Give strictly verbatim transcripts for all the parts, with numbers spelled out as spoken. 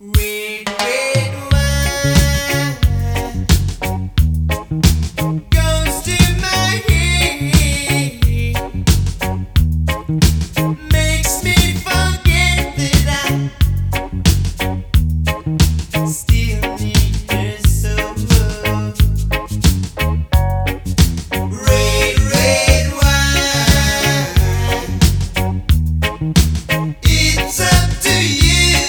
Red, red wine goes to my head, makes me forget that I still need her so. Red, red wine, it's up to you.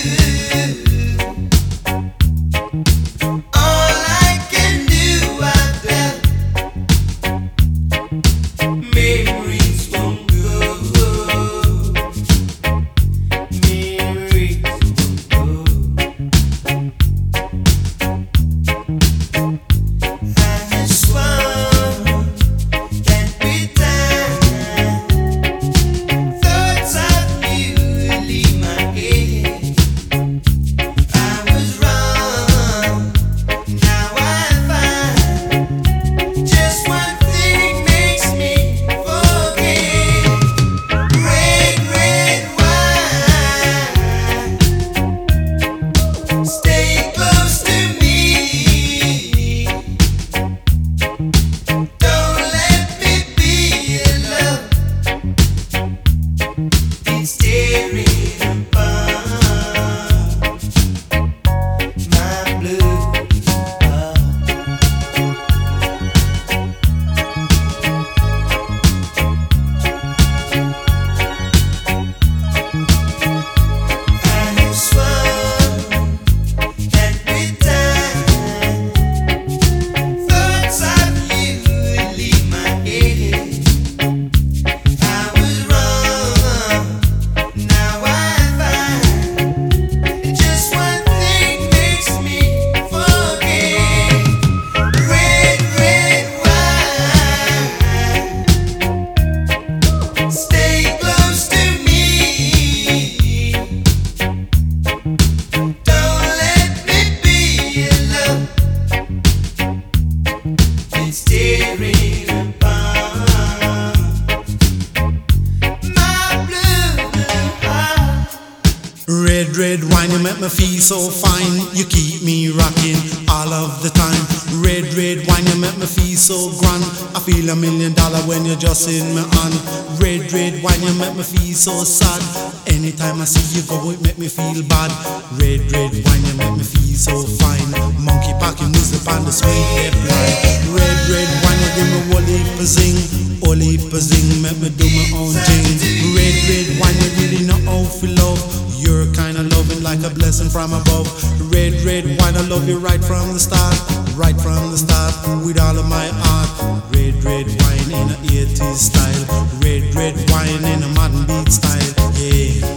Red, red wine, you make me feel so fine. You keep me rocking all of the time. Red, red wine, you make me feel so grand. I feel a million dollar when you're just in my hand. Red, red wine, you make me feel so sad. Anytime I see you go, it make me feel bad. Red, red wine, you make me feel so fine. Monkey packing music on the sweet hip line. Red, red wine, you give me whole heap of zing. Whole heap of zing, make me do my own thing. Red, red wine, you really know how to love. You're kind of loving like a blessing from above. Red, red wine, I love you right from the start. Right from the start, with all of my heart. Red, red wine in a eighties style. Red, red wine in a modern beat style. Yeah.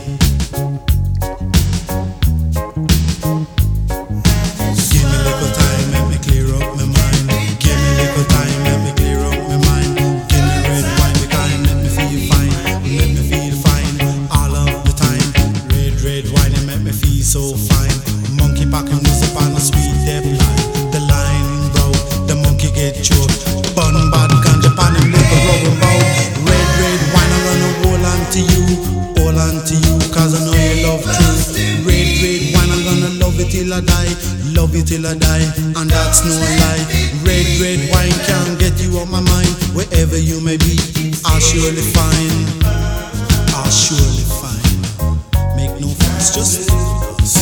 Give me a little time, let me clear up my mind. Give me a little time, let me clear up my mind. Give me red wine, because let me feel fine. Let me feel fine all of the time. Red wine, it make me feel so fine. Monkey packing music on a sweet dep line. The line broke, the monkey get choked. Bun bad ganja pan him liquor rubber bow. Red, red wine, I'm gonna hold on to you. Hold on to you, cause I know you love truth. Red, red wine, I'm gonna love you till I die. Love you till I die, and that's no lie. Red, red wine can't get you off my mind. Wherever you may be, I'll surely find. I'll surely find. Make no fuss, just live with us.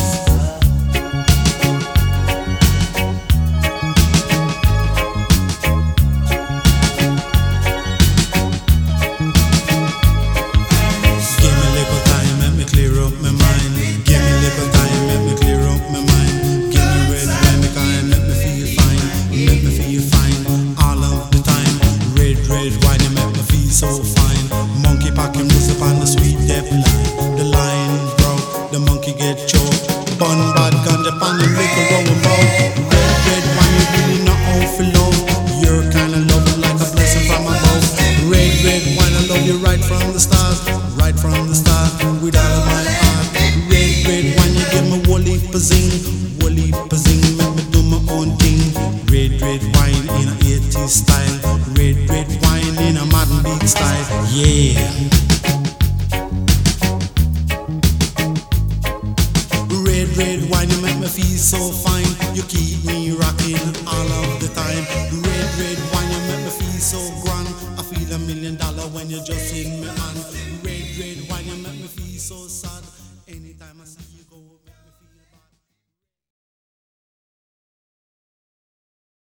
Give me a little time, let me clear up my mind. Give me a little time, let me clear up my mind. Give me red wine, because let me feel fine. Let me feel fine all of the time. Red, red wine, you make me feel so fine. Monkey packing music on the sweet dep line. The line broke, the monkey get choked. Bun bad ganja pan him liquor going bout. Red, red wine, you really know how to love. You're kinda loving like a blessing from above. Red, red wine, I love you right from the start. Right from the start, with all of my heart. Red, red wine, you give me whole heap of zing. Whole heap of zing, make me do my own thing. Red, red wine in a eighties style. Red, red wine in a modern beat style. Yeah. Red, red wine, you make me feel so fine. You keep me rocking all of the time. Red, red wine, you make me feel so grand. I feel a million dollar when you just in me hand. Red, red wine, you make me feel so sad. Anytime I see